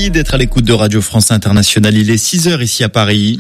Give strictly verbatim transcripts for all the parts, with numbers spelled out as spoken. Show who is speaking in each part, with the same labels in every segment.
Speaker 1: Merci d'être à l'écoute de Radio France Internationale. Il est six heures ici à Paris.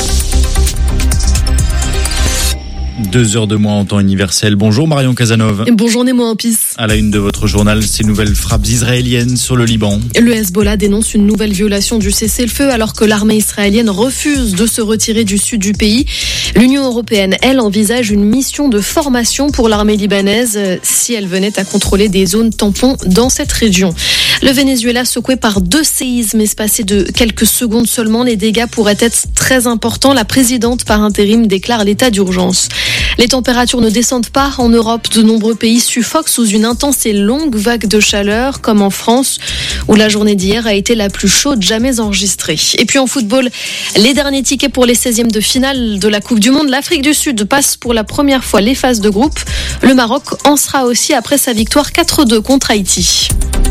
Speaker 1: Deux heures de moins en temps universel. Bonjour Marion Casanov.
Speaker 2: Bonjour Nemo Ampis.
Speaker 1: À la une de votre journal, ces nouvelles frappes israéliennes sur le Liban.
Speaker 2: Le Hezbollah dénonce une nouvelle violation du cessez-le-feu alors que l'armée israélienne refuse de se retirer du sud du pays. L'Union européenne, elle, envisage une mission de formation pour l'armée libanaise si elle venait à contrôler des zones tampons dans cette région. Le Venezuela secoué par deux séismes espacés de quelques secondes seulement. Les dégâts pourraient être très importants. La présidente par intérim déclare l'état d'urgence. Les températures ne descendent pas en Europe. De nombreux pays suffoquent sous une intense et longue vague de chaleur, comme en France, où la journée d'hier a été la plus chaude jamais enregistrée. Et puis en football, les derniers tickets pour les seizièmes de finale de la Coupe du Monde. L'Afrique du Sud passe pour la première fois les phases de groupe. Le Maroc en sera aussi après sa victoire quatre deux contre Haïti.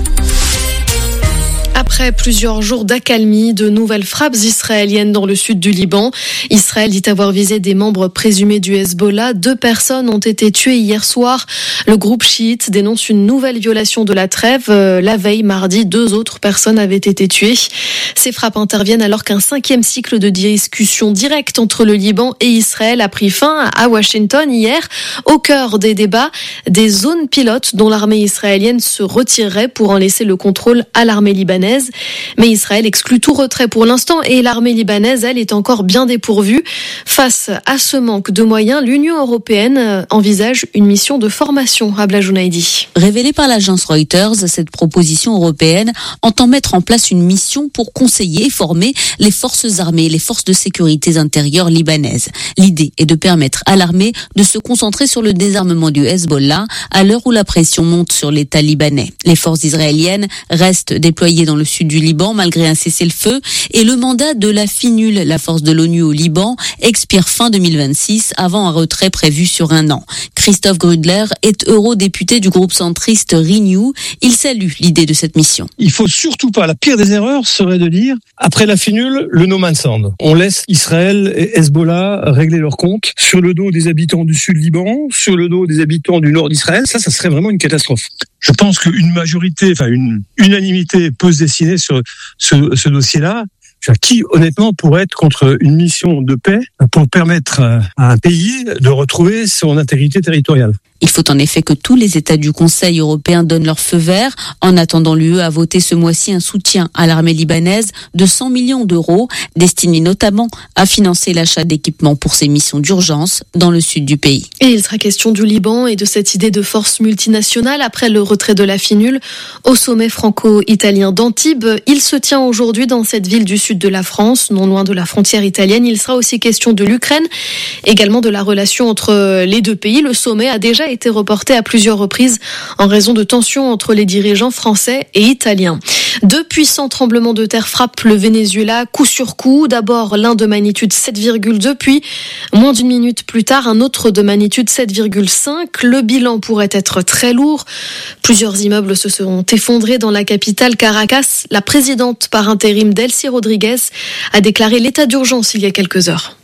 Speaker 2: Après plusieurs jours d'accalmie, de nouvelles frappes israéliennes dans le sud du Liban. Israël dit avoir visé des membres présumés du Hezbollah. Deux personnes ont été tuées hier soir. Le groupe chiite dénonce une nouvelle violation de la trêve. La veille, mardi, deux autres personnes avaient été tuées. Ces frappes interviennent alors qu'un cinquième cycle de discussion directe entre le Liban et Israël a pris fin à Washington hier. Au cœur des débats, des zones pilotes dont l'armée israélienne se retirerait pour en laisser le contrôle à l'armée libanaise. Mais Israël exclut tout retrait pour l'instant et l'armée libanaise, elle, est encore bien dépourvue. Face à ce manque de moyens, l'Union européenne envisage une mission de formation à Blajounaïdi.
Speaker 3: Révélée par l'agence Reuters, cette proposition européenne entend mettre en place une mission pour conseiller et former les forces armées et les forces de sécurité intérieure libanaises. L'idée est de permettre à l'armée de se concentrer sur le désarmement du Hezbollah à l'heure où la pression monte sur l'État libanais. Les forces israéliennes restent déployées dans le sud du Liban malgré un cessez-le-feu et le mandat de la FINUL, la force de l'ONU au Liban, expire fin deux mille vingt-six avant un retrait prévu sur un an. Christophe Grudler est eurodéputé du groupe centriste Renew. Il salue l'idée de cette mission.
Speaker 4: Il faut surtout pas, la pire des erreurs serait de dire, après la FINUL, le no man's land. On laisse Israël et Hezbollah régler leur compte sur le dos des habitants du sud Liban, sur le dos des habitants du nord d'Israël. Ça, ça serait vraiment une catastrophe. Je pense qu'une majorité, enfin une unanimité peut se dessiner sur ce, ce dossier-là. Qui, honnêtement, pourrait être contre une mission de paix pour permettre à un pays de retrouver son intégrité territoriale?
Speaker 3: Il faut en effet que tous les États du Conseil européen donnent leur feu vert. En attendant, l'U E a voté ce mois-ci un soutien à l'armée libanaise de cent millions d'euros, destiné notamment à financer l'achat d'équipements pour ses missions d'urgence dans le sud du pays.
Speaker 2: Et il sera question du Liban et de cette idée de force multinationale après le retrait de la FINUL au sommet franco-italien d'Antibes. Il se tient aujourd'hui dans cette ville du sud de la France, non loin de la frontière italienne. Il sera aussi question de l'Ukraine, également de la relation entre les deux pays. Le sommet a déjà été reporté à plusieurs reprises en raison de tensions entre les dirigeants français et italiens. Deux puissants tremblements de terre frappent le Venezuela coup sur coup. D'abord l'un de magnitude sept virgule deux, puis moins d'une minute plus tard un autre de magnitude sept virgule cinq. Le bilan pourrait être très lourd. Plusieurs immeubles se seront effondrés dans la capitale Caracas. La présidente par intérim Delcy Rodriguez a déclaré l'état d'urgence il y a quelques heures.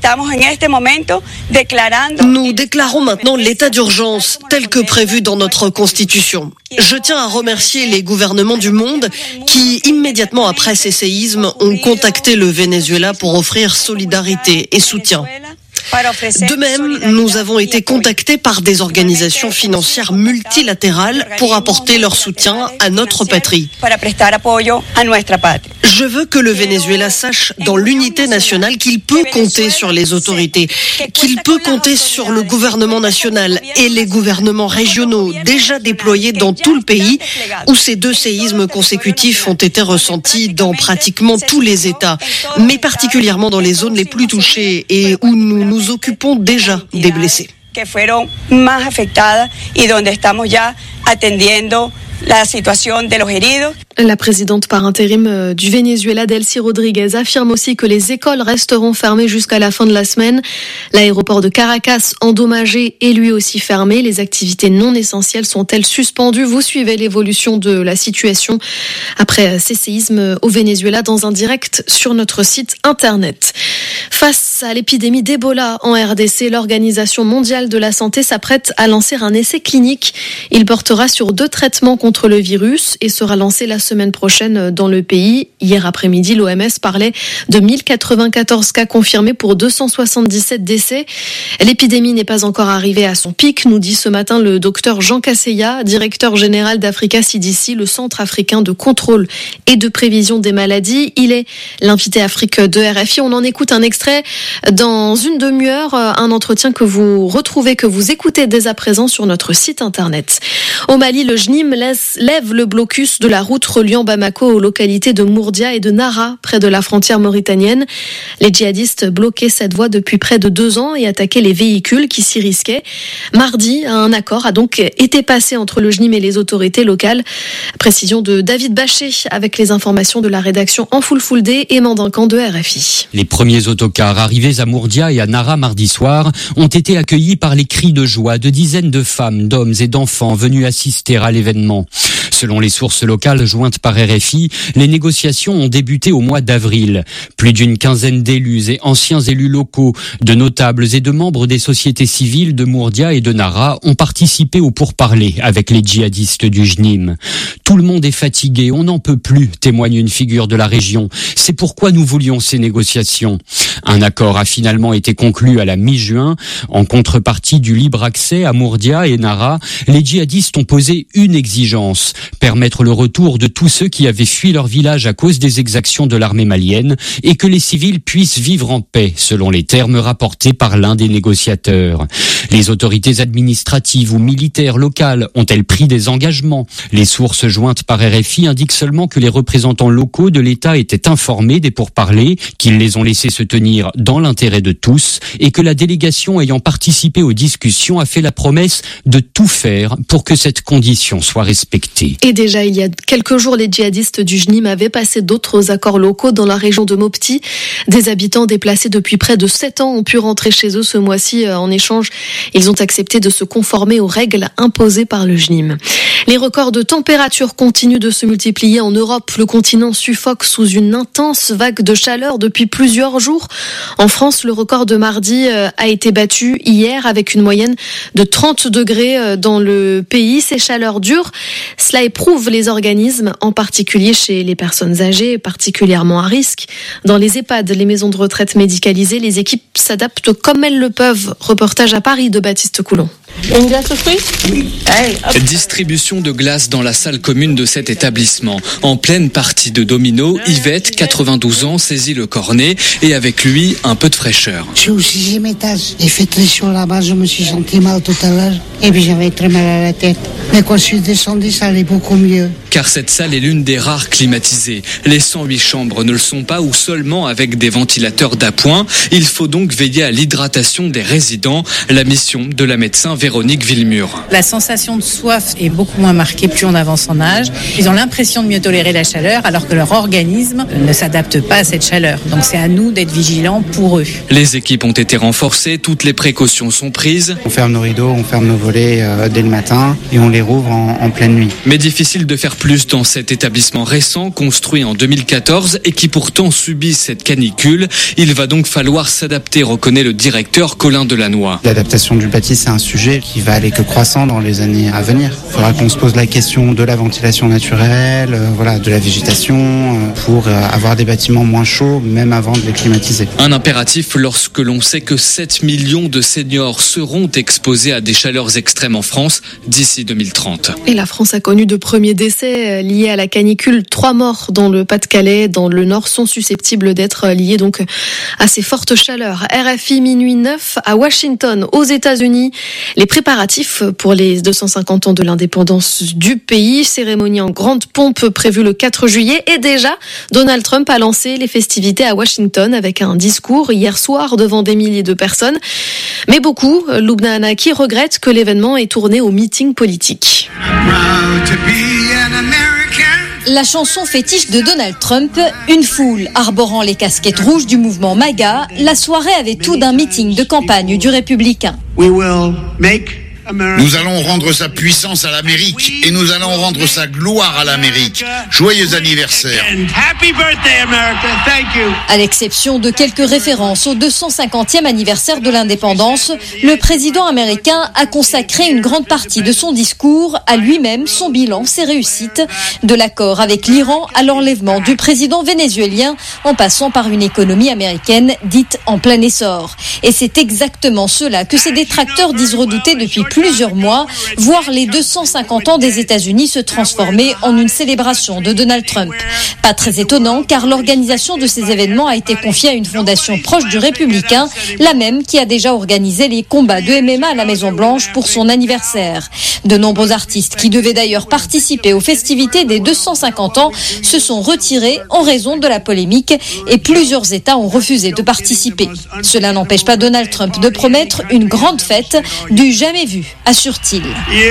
Speaker 5: Nous déclarons maintenant l'état d'urgence tel que prévu dans notre Constitution. Je tiens à remercier les gouvernements du monde qui, immédiatement après ces séismes, ont contacté le Venezuela pour offrir solidarité et soutien. De même, nous avons été contactés par des organisations financières multilatérales pour apporter leur soutien à notre patrie. Je veux que le Venezuela sache dans l'unité nationale qu'il peut compter sur les autorités, qu'il peut compter sur le gouvernement national et les gouvernements régionaux déjà déployés dans tout le pays où ces deux séismes consécutifs ont été ressentis dans pratiquement tous les États, mais particulièrement dans les zones les plus touchées et où nous nous nous occupons déjà des blessés.
Speaker 6: Que fueron más afectadas y donde estamos ya atendiendo la situación de los heridos.
Speaker 2: La présidente par intérim du Venezuela, Delcy Rodriguez, affirme aussi que les écoles resteront fermées jusqu'à la fin de la semaine. L'aéroport de Caracas, endommagé, est lui aussi fermé. Les activités non essentielles sont-elles suspendues? Vous suivez l'évolution de la situation après ces séismes au Venezuela dans un direct sur notre site internet. Face à l'épidémie d'Ebola en R D C, l'Organisation mondiale de la santé s'apprête à lancer un essai clinique. Il portera sur deux traitements contre contre le virus et sera lancée la semaine prochaine dans le pays. Hier après-midi, l'O M S parlait de mille quatre-vingt-quatorze cas confirmés pour deux cent soixante-dix-sept décès. L'épidémie n'est pas encore arrivée à son pic, nous dit ce matin le docteur Jean Casseya, directeur général d'Africa C D C, le Centre africain de contrôle et de prévision des maladies. Il est l'invité Afrique de R F I. On en écoute un extrait dans une demi-heure, un entretien que vous retrouvez, que vous écoutez dès à présent sur notre site internet. Au Mali, le J N I M laisse, lève le blocus de la route reliant Bamako aux localités de Mourdia et de Nara, près de la frontière mauritanienne. Les djihadistes bloquaient cette voie depuis près de deux ans et attaquaient les véhicules qui s'y risquaient. Mardi, un accord a donc été passé entre le J N I M et les autorités locales. Précision de David Bachet avec les informations de la rédaction en full full day et Mandincan de R F I.
Speaker 7: Les premiers autocars arrivés à Mourdia et à Nara mardi soir ont été accueillis par les cris de joie de dizaines de femmes, d'hommes et d'enfants venus assister à l'événement. Selon les sources locales jointes par R F I, les négociations ont débuté au mois d'avril. Plus d'une quinzaine d'élus et anciens élus locaux, de notables et de membres des sociétés civiles de Mourdia et de Nara ont participé aux pourparlers avec les djihadistes du J N I M. Tout le monde est fatigué, on n'en peut plus, témoigne une figure de la région. C'est pourquoi nous voulions ces négociations. Un accord a finalement été conclu à la mi-juin. En contrepartie du libre accès à Mourdia et Nara, les djihadistes ont posé une exigence: permettre le retour de tous ceux qui avaient fui leur village à cause des exactions de l'armée malienne et que les civils puissent vivre en paix, selon les termes rapportés par l'un des négociateurs. Les autorités administratives ou militaires locales ont-elles pris des engagements? Les sources jointes par R F I indiquent seulement que les représentants locaux de l'État étaient informés des pourparlers, qu'ils les ont laissés se tenir dans l'intérêt de tous et que la délégation ayant participé aux discussions a fait la promesse de tout faire pour que cette condition soit respectée.
Speaker 2: Et déjà, il y a quelques jours, les djihadistes du J N I M avaient passé d'autres accords locaux dans la région de Mopti. Des habitants déplacés depuis près de sept ans ont pu rentrer chez eux ce mois-ci. En échange, ils ont accepté de se conformer aux règles imposées par le J N I M. Les records de température continuent de se multiplier en Europe. Le continent suffoque sous une intense vague de chaleur depuis plusieurs jours. En France, le record de mardi a été battu hier avec une moyenne de trente degrés dans le pays. Ces chaleurs durent. Cela éprouve les organismes, en particulier chez les personnes âgées, particulièrement à risque. Dans les EHPAD, les maisons de retraite médicalisées, les équipes s'adaptent comme elles le peuvent. Reportage à Paris de Baptiste Coulon.
Speaker 8: Une glace aux fruits ? Oui. Distribution de glace dans la salle commune de cet établissement. En pleine partie de domino, Yvette, quatre-vingt-douze ans, saisit le cornet et avec lui, un peu de fraîcheur.
Speaker 9: Je suis au sixième étage. Il fait très chaud là-bas, je me suis senti mal tout à l'heure. Et puis j'avais très mal à la tête. Mais quand je suis descendu, ça allait beaucoup mieux.
Speaker 8: Car cette salle est l'une des rares climatisées. Les cent huit chambres ne le sont pas ou seulement avec des ventilateurs d'appoint. Il faut donc veiller à l'hydratation des résidents. La mission de la médecin Véronique Villemur.
Speaker 10: La sensation de soif est beaucoup moins marquée plus on avance en âge. Ils ont l'impression de mieux tolérer la chaleur alors que leur organisme ne s'adapte pas à cette chaleur. Donc c'est à nous d'être vigilants pour eux.
Speaker 8: Les équipes ont été renforcées, toutes les précautions sont prises.
Speaker 11: On ferme nos rideaux, on ferme nos volets euh, dès le matin et on les rouvre en, en pleine nuit.
Speaker 8: Mais difficile de faire plus dans cet établissement récent, construit en deux mille quatorze et qui pourtant subit cette canicule. Il va donc falloir s'adapter, reconnaît le directeur Colin Delannoy.
Speaker 11: L'adaptation du bâti, c'est un sujet qui va aller que croissant dans les années à venir. Il faudra qu'on se pose la question de la ventilation naturelle, euh, voilà, de la végétation, euh, pour euh, avoir des bâtiments moins chauds, même avant de les climatiser.
Speaker 8: Un impératif lorsque l'on sait que sept millions de seniors seront exposés à des chaleurs extrêmes en France d'ici deux mille trente.
Speaker 2: Et la France a connu de premiers décès liés à la canicule. Trois morts dans le Pas-de-Calais, dans le Nord, sont susceptibles d'être liés donc à ces fortes chaleurs. R F I minuit neuf à Washington, aux États-Unis. Les préparatifs pour les deux cent cinquante ans de l'indépendance du pays. Cérémonie en grande pompe prévue le quatre juillet. Et déjà, Donald Trump a lancé les festivités à Washington avec un discours hier soir devant des milliers de personnes. Mais beaucoup, Lubna Anaki, regrettent que l'événement ait tourné au meeting politique.
Speaker 12: La chanson fétiche de Donald Trump, une foule arborant les casquettes rouges du mouvement MAGA, la soirée avait tout d'un meeting de campagne du républicain.
Speaker 13: We will make Nous allons rendre sa puissance à l'Amérique et nous allons rendre sa gloire à l'Amérique. Joyeux anniversaire.
Speaker 12: À l'exception de quelques références au deux cent cinquantième anniversaire de l'indépendance, le président américain a consacré une grande partie de son discours à lui-même, son bilan, ses réussites, de l'accord avec l'Iran à l'enlèvement du président vénézuélien, en passant par une économie américaine dite en plein essor. Et c'est exactement cela que ses détracteurs disent redouter depuis plusieurs mois, voir les deux cent cinquante ans des États-Unis se transformer en une célébration de Donald Trump. Pas très étonnant, car l'organisation de ces événements a été confiée à une fondation proche du républicain, la même qui a déjà organisé les combats de M M A à la Maison-Blanche pour son anniversaire. De nombreux artistes qui devaient d'ailleurs participer aux festivités des deux cent cinquante ans se sont retirés en raison de la polémique et plusieurs États ont refusé de participer. Cela n'empêche pas Donald Trump de promettre une grande fête du jamais vu, assure-t-il.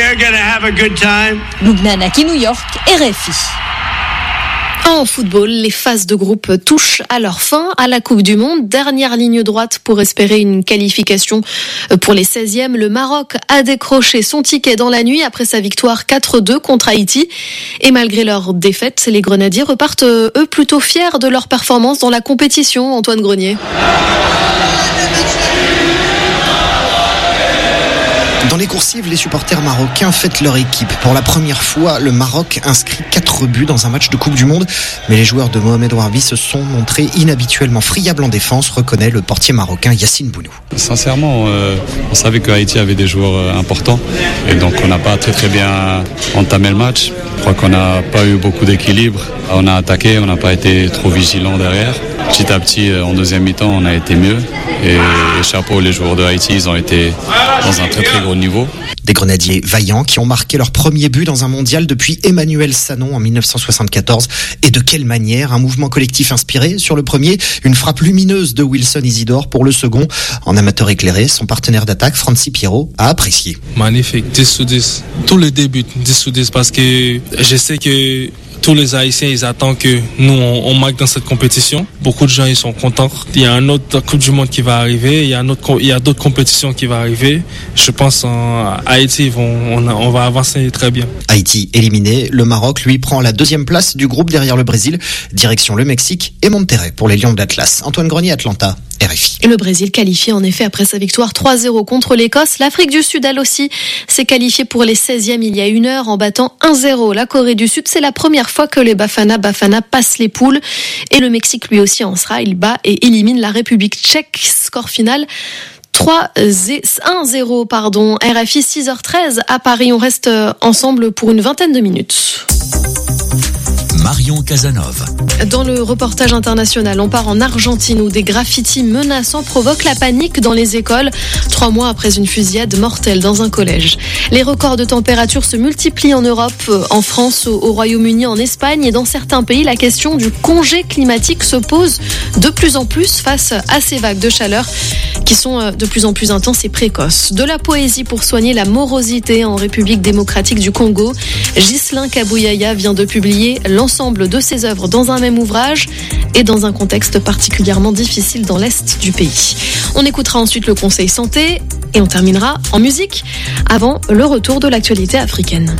Speaker 12: Lubna Naki, New York, R F I.
Speaker 2: En football, les phases de groupe touchent à leur fin à la Coupe du Monde. Dernière ligne droite pour espérer une qualification pour les seizièmes. Le Maroc a décroché son ticket dans la nuit après sa victoire quatre deux contre Haïti. Et malgré leur défaite, les Grenadiers repartent eux plutôt fiers de leur performance dans la compétition. Antoine Grenier.
Speaker 14: Dans les coursives, les supporters marocains fêtent leur équipe. Pour la première fois, le Maroc inscrit quatre buts dans un match de Coupe du Monde. Mais les joueurs de Mohamed Ouarbi se sont montrés inhabituellement friables en défense, reconnaît le portier marocain Yassine Bounou.
Speaker 15: Sincèrement, euh, on savait que Haïti avait des joueurs euh, importants. Et donc on n'a pas très très bien entamé le match. Je crois qu'on n'a pas eu beaucoup d'équilibre. On a attaqué, on n'a pas été trop vigilant derrière. Petit à petit, en deuxième mi-temps, on a été mieux. Et, et chapeau, les joueurs de Haïti, ils ont été dans un très très gros niveau.
Speaker 14: Des Grenadiers vaillants qui ont marqué leur premier but dans un mondial depuis Emmanuel Sanon en dix-neuf cent soixante-quatorze. Et de quelle manière? Un mouvement collectif inspiré sur le premier, une frappe lumineuse de Wilson Isidore pour le second. En amateur éclairé, son partenaire d'attaque, Francis Pierrot, a apprécié.
Speaker 16: Magnifique, dix sur dix. Tous les débuts, dix sur dix, parce que je sais que tous les Haïtiens, ils attendent que nous, on, on marque dans cette compétition. Beaucoup de gens, ils sont contents. Il y a un autre Coupe du Monde qui va arriver. Il y a, un autre, il y a d'autres compétitions qui vont arriver. Je pense en Haïti, ils vont, on, on va avancer très bien.
Speaker 14: Haïti éliminé. Le Maroc, lui, prend la deuxième place du groupe derrière le Brésil. Direction le Mexique et Monterrey pour les Lions de l'Atlas. Antoine Grenier, Atlanta. R F I.
Speaker 2: Le Brésil qualifié en effet après sa victoire trois zéro contre l'Écosse. L'Afrique du Sud, elle aussi, s'est qualifiée pour les seizièmes il y a une heure en battant un zéro. La Corée du Sud, c'est la première fois que les Bafana Bafana passent les poules. Et le Mexique, lui aussi, en sera. Il bat et élimine la République tchèque. Score final un zéro, pardon. R F I, six heures treize à Paris. On reste ensemble pour une vingtaine de minutes.
Speaker 17: Marion Casanov.
Speaker 2: Dans le reportage international, on part en Argentine où des graffitis menaçants provoquent la panique dans les écoles, trois mois après une fusillade mortelle dans un collège. Les records de température se multiplient en Europe, en France, au Royaume-Uni, en Espagne et dans certains pays, la question du congé climatique se pose de plus en plus face à ces vagues de chaleur qui sont de plus en plus intenses et précoces. De la poésie pour soigner la morosité en République démocratique du Congo, Ghislain Kabouyaya vient de publier l'ensemble de ses œuvres dans un même ouvrage et dans un contexte particulièrement difficile dans l'est du pays. On écoutera ensuite le Conseil Santé et on terminera en musique avant le retour de l'actualité africaine.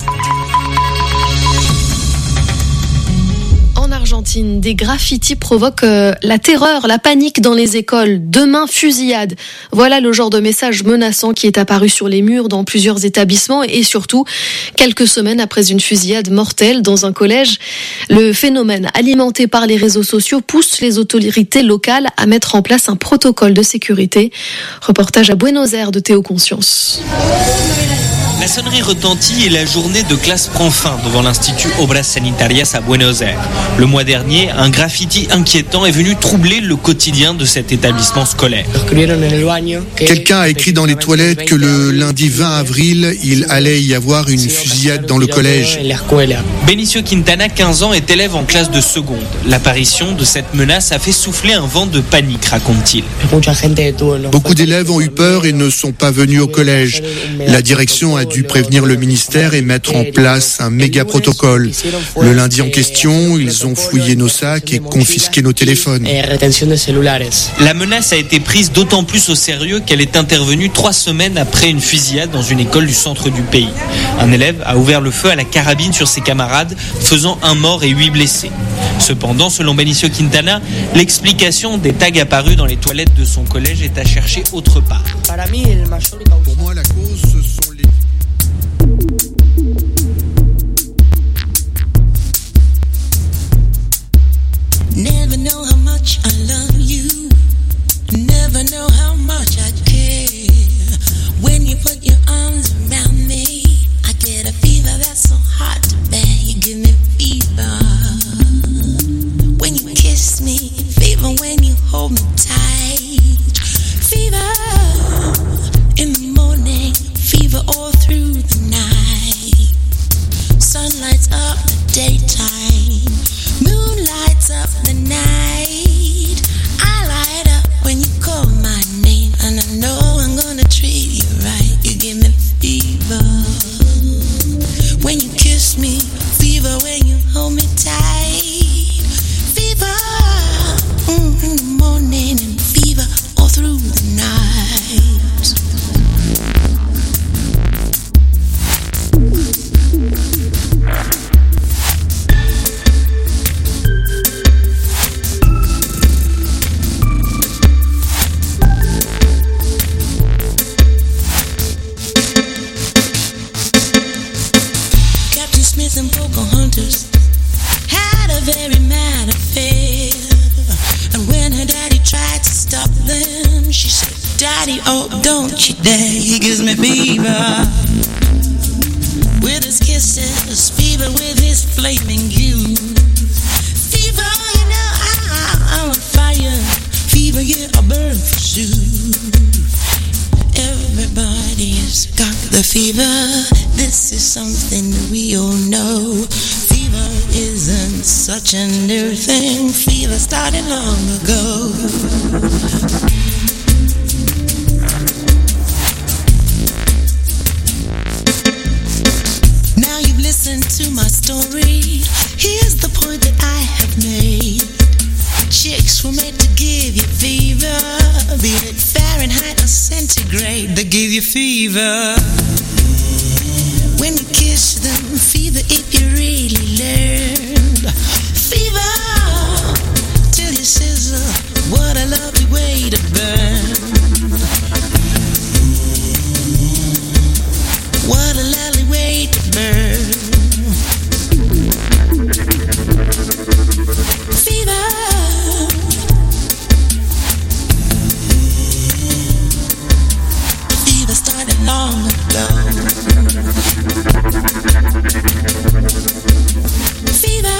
Speaker 2: Argentine, des graffitis provoquent euh, la terreur, la panique dans les écoles. Demain, fusillade. Voilà le genre de message menaçant qui est apparu sur les murs dans plusieurs établissements et surtout quelques semaines après une fusillade mortelle dans un collège. Le phénomène alimenté par les réseaux sociaux pousse les autorités locales à mettre en place un protocole de sécurité. Reportage à Buenos Aires de Théo Conscience.
Speaker 18: La sonnerie retentit et la journée de classe prend fin devant l'Institut Obras Sanitarias à Buenos Aires. Le mois dernier, un graffiti inquiétant est venu troubler le quotidien de cet établissement scolaire.
Speaker 19: Quelqu'un a écrit dans les toilettes que le lundi vingt avril, il allait y avoir une fusillade dans le collège.
Speaker 18: Benicio Quintana, quinze ans, est élève en classe de seconde. L'apparition de cette menace a fait souffler un vent de panique, raconte-t-il.
Speaker 19: Beaucoup d'élèves ont eu peur et ne sont pas venus au collège. La direction a a dû prévenir le ministère et mettre en place un méga protocole. Le lundi en question, ils ont fouillé nos sacs et confisqué nos téléphones.
Speaker 18: La menace a été prise d'autant plus au sérieux qu'elle est intervenue trois semaines après une fusillade dans une école du centre du pays. Un élève a ouvert le feu à la carabine sur ses camarades, faisant un mort et huit blessés. Cependant, selon Benicio Quintana, l'explication des tags apparus dans les toilettes de son collège est à chercher autre part.
Speaker 19: Pour moi, la cause, ce sont les...
Speaker 20: Never know how much I love you. Never know how much I care. When you put your arms around me, I get a fever that's so hard to bear. You give me fever when you kiss me, fever when you hold me tight, fever in the morning, fever all through the night. Sun lights up the daytime, moon lights up the night. I light up when you call my name, and I know I'm gonna treat you right. You give me fever when you kiss me, fever when you hold me tight, fever mm, in the morning and fever all through the night. Captain Smith and Pocahontas had a very mad affair, and when her daddy tried to stop them, she said, "Daddy, oh, don't you dare, he gives me fever with his kisses, fever with his flaming youth, fever, you know, I, I'm on fire, fever, yeah, I burn for sure. Everybody's got the fever, this is something that we all know. Fever isn't such a new thing, fever started long ago. Now you've listened to my story, here's the point that I have made. Chicks were made to give you fever, be it Fahrenheit or centigrade, they give you fever. When you kiss them, fever if you really learned. Fever till you sizzle, what a lovely way to burn. What a lovely way to burn. Fever. Fever started long ago. Fever.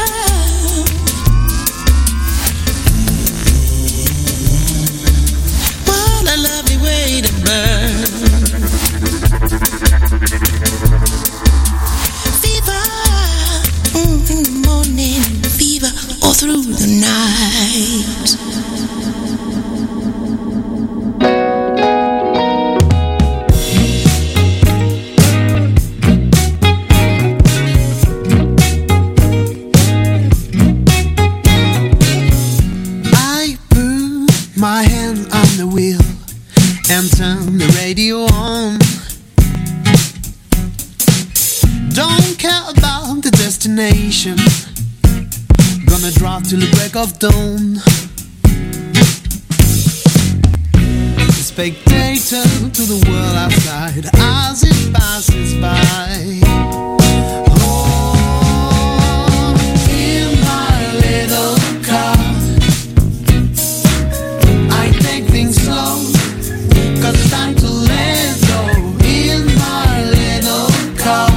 Speaker 20: What a lovely way to burn. Fever mm, in the morning, fever all through the night.
Speaker 21: I put my hand on the wheel and turn the radio on. Don't care about the destination, gonna drive till the break of dawn. A spectator to the world outside as it passes by. Oh, in my little car, I take things slow, 'cause it's time to let go. In my little car,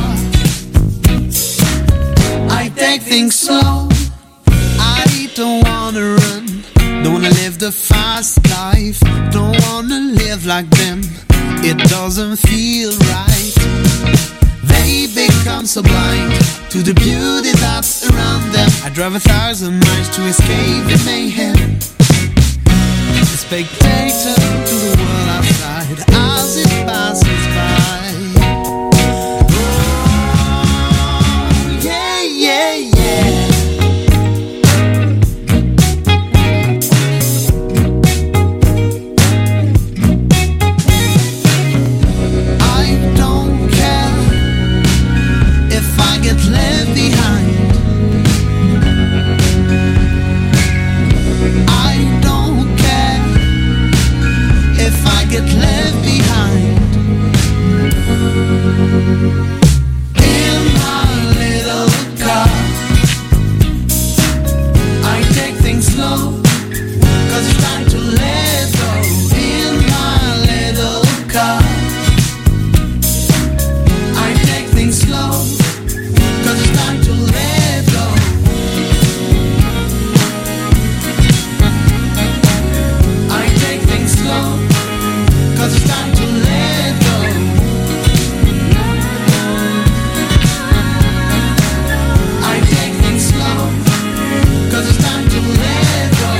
Speaker 21: I take things slow. I don't wanna run, don't wanna live the fast life, don't wanna live like them, it doesn't feel right. They become so blind to the beauty that's around them. I drive a thousand miles to escape the mayhem. A spectator to the world outside as it passes by. get left behind. In my little car, I take things slow, cause it's time to let go. In my little car, I take things slow, cause it's time to let go. I take things slow, cause it's time to let go. I take things slow, cause it's time to let go.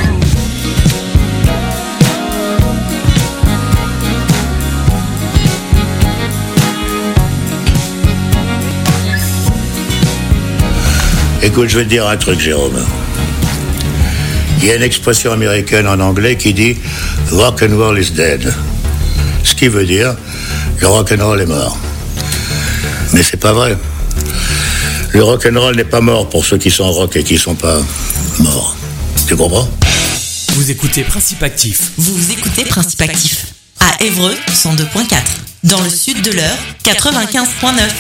Speaker 1: Écoute, je vais te dire un truc, Jérôme. Il y a une expression américaine en anglais qui dit « rock and roll is dead ». Ce qui veut dire « le rock and roll est mort ». Mais c'est pas vrai. Le rock and roll n'est pas mort pour ceux qui sont rock et qui sont pas morts. Tu comprends ?
Speaker 22: Vous écoutez Principe Actif.
Speaker 23: Vous écoutez Principe Actif. À Évreux, cent deux point quatre. Dans le sud de l'Eure, quatre-vingt-quinze point neuf.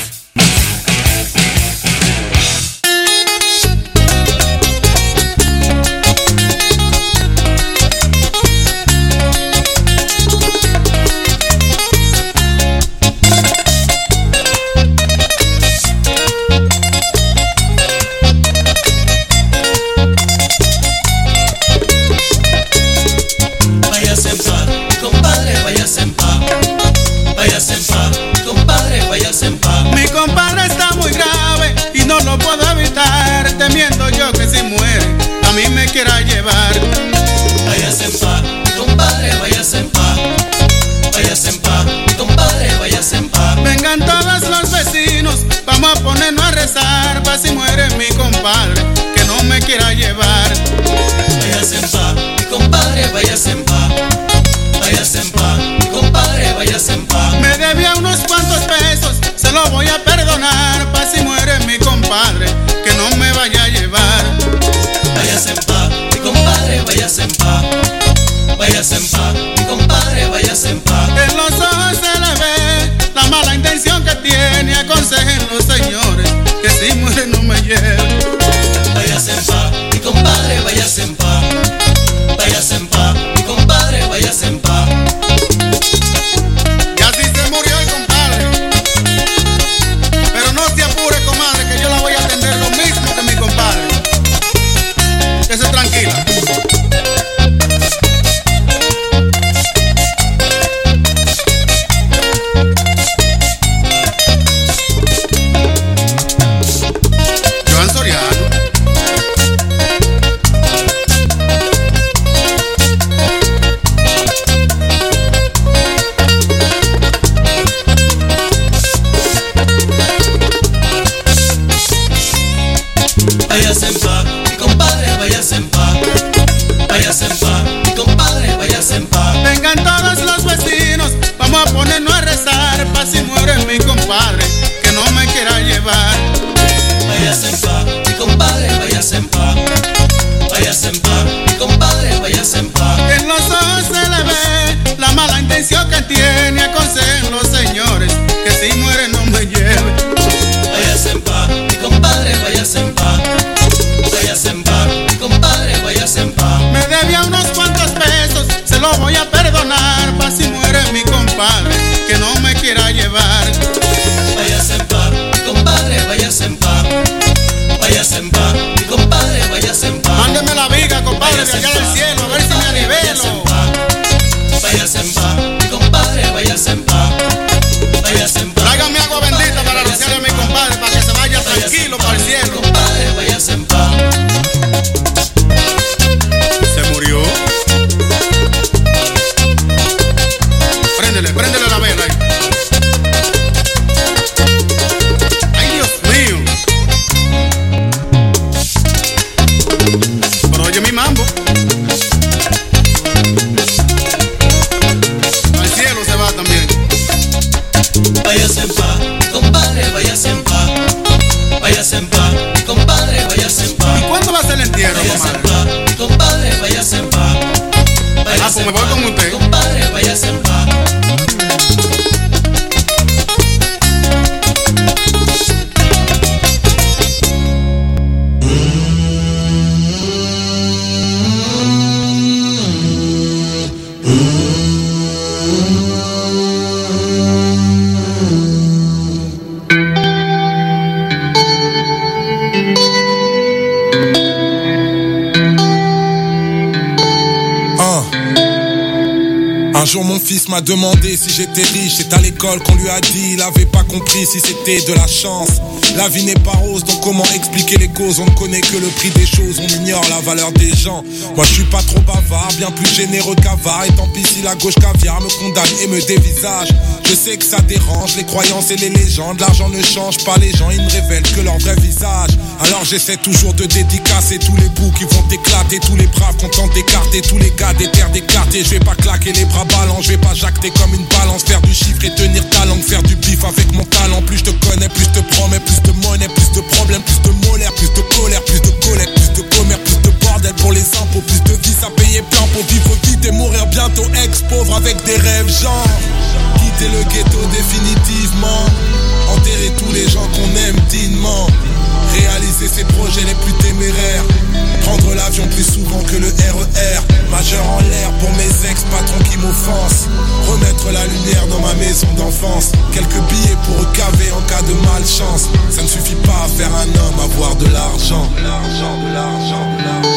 Speaker 21: Váyase en paz, compadre, váyase en paz. Váyase en paz, compadre, váyase en paz. Mi compadre está muy grave y no lo puedo evitar, temiendo yo que si muere a mí me quiera llevar. Váyase en paz, compadre, váyase en paz. Váyase en paz, compadre, váyase en paz. Vengan todos los vecinos, vamos a ponernos a rezar, pa' si muere mi compadre, que no me quiera llevar. Váyase en paz, mi compadre, váyase en paz. Váyase en paz, mi compadre, váyase en paz. Me debía unos cuantos pesos, se los voy a perdonar, pa' si muere mi compadre, que no me vaya a llevar. Váyase en paz, mi compadre, váyase en paz. Váyase en paz, mi compadre, váyase en paz. En los ojos se le ve la mala intención que tiene, aconsejen los señores, que si muere no me lleve. Váyase en paz, mi compadre, váyase en paz. Váyase en paz, mi compadre, váyase en paz. Y así se murió el compadre. Pero no se apure, comadre, que yo la voy a atender lo mismo que mi compadre. Quédese tranquila. Joan Soriano. Váyase en paz, mi compadre, váyase en paz. Váyase en paz, mi compadre, váyase en paz. Vengan todos los vecinos, vamos a ponernos a rezar, pa' si muere mi compadre, que no me quiera llevar. Váyase en paz, mi compadre, váyase en paz. Váyase en paz, mi compadre, váyase en paz. En los ojos se le ve la mala intención que tiene, aconsejen los señores, que si muere no me lleve. Váyase en paz, mi compadre, váyase en paz. Váyase en paz, mi compadre, váyase en paz. Me debía unos cuantos pesos, se los voy a perdonar, pa' si muere mi compadre, que no me quiera llevar. Váyase en paz, mi compadre, váyase en paz. Váyase en paz, mi compadre, váyase en paz. Mándeme la viga, compadre, de allá del cielo, a ver si me anivelo. Váyase en paz, mi compadre,
Speaker 3: jour mon fils m'a demandé si j'étais riche. C'est à l'école qu'on lui a dit, il avait pas compris si c'était de la chance. La vie n'est pas rose, donc comment expliquer les causes? On ne connaît que le prix des choses, on ignore la valeur des gens. Moi je suis pas trop bavard, bien plus généreux qu'avare. Et tant pis si la gauche caviar me condamne et me dévisage. Je sais que ça dérange, les croyances et les légendes. L'argent ne change pas les gens, ils ne révèlent que leur vrai visage. Alors j'essaie toujours de dédicacer tous les bouts qui vont éclater, tous les braves contents d'écarter, tous les gars des terres des quartiers. Je vais pas claquer les bras ballants, je vais pas jacter comme une balance. Faire du chiffre et tenir ta langue, faire du bif avec mon talent. Plus je te connais, plus je te promets, plus de monnaie, plus de problèmes, plus de molaire, plus de colère, plus de collecte, plus de commerce, plus de bordel pour les impôts, plus de vies à payer plein pour vivre vite et mourir bientôt ex-pauvre avec des rêves genre quitter le ghetto définitivement, enterrer tous les gens qu'on aime dignement, réaliser ses projets les plus téméraires, prendre l'avion plus souvent que le R E R, majeur en l'air pour mes ex-patrons qui m'offensent, remettre la lumière dans ma maison d'enfance, quelques billets pour recaver en cas de malchance. Ça ne suffit pas à faire un homme, avoir de l'argent, de l'argent, de l'argent, de l'argent.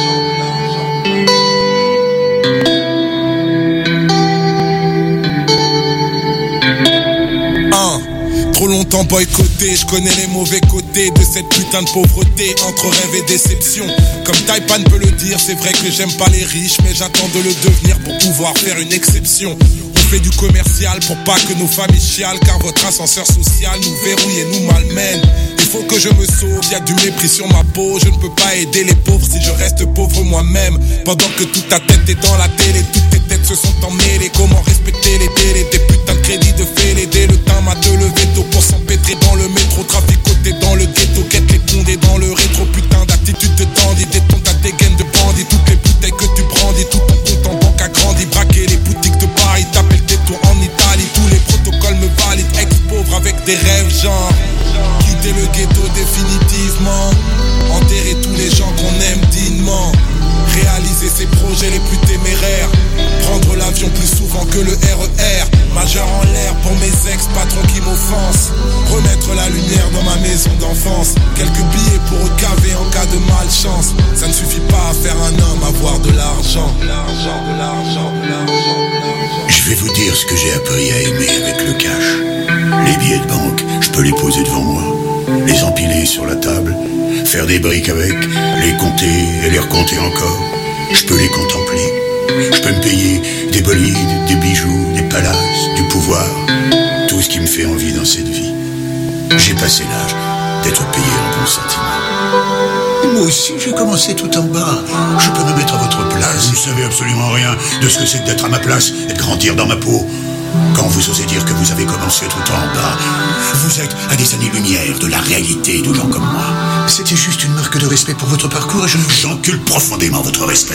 Speaker 3: Trop longtemps boycotté, je connais les mauvais côtés de cette putain de pauvreté, entre rêve et déception. Comme Taipan peut le dire, c'est vrai que j'aime pas les riches, mais j'attends de le devenir pour pouvoir faire une exception. On fait du commercial pour pas que nos familles chialent, car votre ascenseur social nous verrouille et nous malmène. Il faut que je me sauve, y a du mépris sur ma peau, je ne peux pas aider les pauvres si je reste pauvre moi-même. Pendant que toute ta tête est dans la télé, toutes tes têtes se sont emmêlées. Comment respecter les délais, des putains de crédits de fêlés, dès le temps m'a de lever tôt pour s'empêtrer dans le métro, traficoter dans le ghetto, quête les condés dans le rétro, putain d'attitude de dandy, détonne ta dégaine de bandit, toutes les bouteilles que tu brandis, tout ton compte en banque a grandi, braquer les boutiques de Paris, taper le détour en Italie, tous les protocoles me valident, ex-pauvre avec des rêves genre quitter le ghetto définitivement, enterrer tous les gens qu'on aime dignement, réaliser ses projets les plus téméraires, prendre l'avion plus souvent que le R E R, majeur en l'air pour mes ex-patrons qui m'offensent, remettre la lumière dans ma maison d'enfance, quelques billets pour recaver en cas de malchance. Ça ne suffit pas à faire un homme, avoir de l'argent, de l'argent, de l'argent, de l'argent.
Speaker 1: Je vais vous dire ce que j'ai appris à aimer avec le cash. Les billets de banque, je peux les poser devant moi, les empiler sur la table, faire des briques avec, les compter et les recompter encore. Je peux les contempler. Je peux me payer des bolides, des bijoux, des palaces, du pouvoir, tout ce qui me fait envie dans cette vie. J'ai passé l'âge d'être payé en bons sentiments. Moi aussi, j'ai commencé tout en bas. Je peux me mettre à votre place. Vous ne savez absolument rien de ce que c'est d'être à ma place et de grandir dans ma peau. Quand vous osez dire que vous avez commencé tout en bas, vous êtes à des années-lumière de la réalité de gens comme moi. C'était juste une marque de respect pour votre parcours et je j'encule profondément votre respect.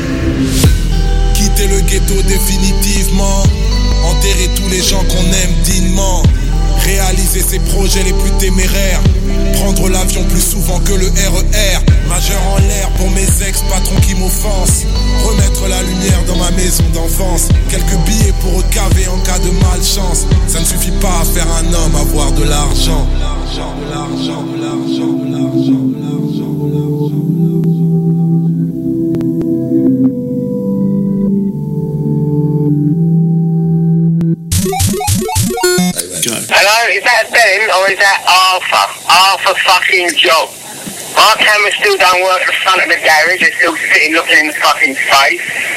Speaker 3: Quitter le ghetto définitivement, enterrer tous les gens qu'on aime dignement, réaliser ses projets les plus téméraires, prendre l'avion plus souvent que le R E R, majeur en l'air pour mes ex-patrons qui m'offensent, remettre la lumière dans ma maison d'enfance, quelques billets pour recaver en cas de malchance. Ça ne suffit pas à faire un homme, avoir de l'argent, de l'argent, de l'argent, de l'argent, de l'argent, de l'argent, de l'argent.
Speaker 4: Hello, is that Ben or is that Arthur? Arthur fucking Job. My camera still don't work at the front of the garage, it's still sitting looking in the fucking face.